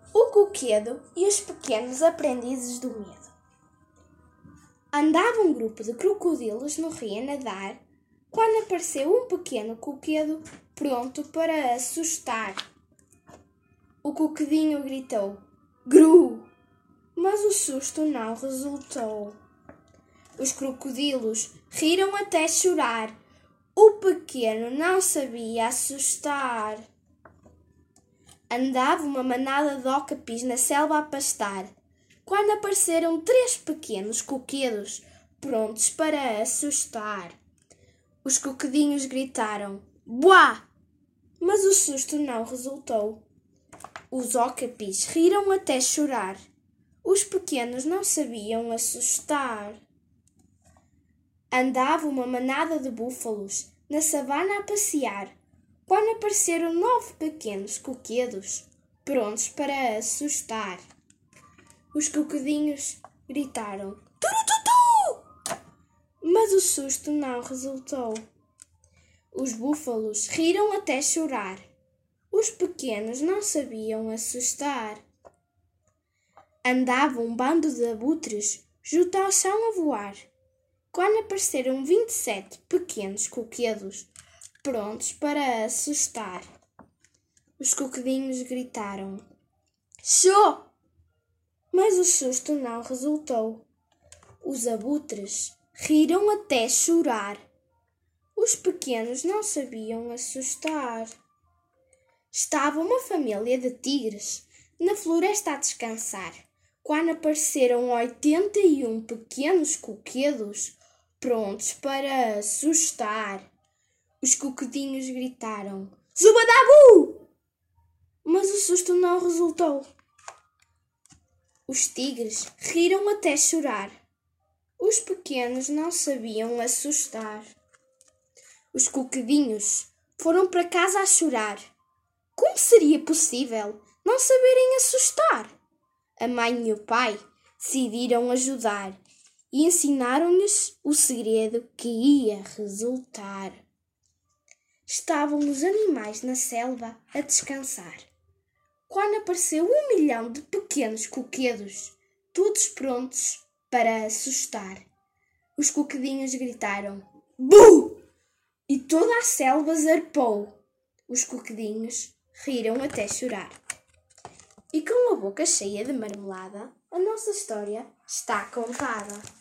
O coquedo e os pequenos aprendizes do medo. Andava um grupo de crocodilos no rio a nadar, quando apareceu um pequeno coquedo pronto para assustar. O coquedinho gritou, "Gru!", mas o susto não resultou. Os crocodilos riram até chorar. O pequeno não sabia assustar. Andava uma manada de ócapis na selva a pastar, quando apareceram 3 pequenos coquedos, prontos para assustar. Os coquedinhos gritaram, "Buá!", mas o susto não resultou. Os ócapis riram até chorar. Os pequenos não sabiam assustar. Andava uma manada de búfalos na savana a passear, quando apareceram 9 pequenos coquedos, prontos para assustar. Os coquedinhos gritaram, "Turututu!", mas o susto não resultou. Os búfalos riram até chorar. Os pequenos não sabiam assustar. Andava um bando de abutres junto ao chão a voar, quando apareceram 27 pequenos coquedos, prontos para assustar. Os coquedinhos gritaram, "Show!", mas o susto não resultou. Os abutres riram até chorar. Os pequenos não sabiam assustar. Estava uma família de tigres na floresta a descansar, quando apareceram 81 pequenos coquedos, prontos para assustar. Os coquedinhos gritaram, "Zubadabu!", mas o susto não resultou. Os tigres riram até chorar. Os pequenos não sabiam assustar. Os coquedinhos foram para casa a chorar. Como seria possível não saberem assustar? A mãe e o pai decidiram ajudar e ensinaram-lhes o segredo que ia resultar. Estavam os animais na selva a descansar, quando apareceu 1 milhão de pequenos coquedos, todos prontos para assustar. Os coquedinhos gritaram, "Bu!", e toda a selva zarpou. Os coquedinhos riram até chorar. E com a boca cheia de marmelada, a nossa história está contada.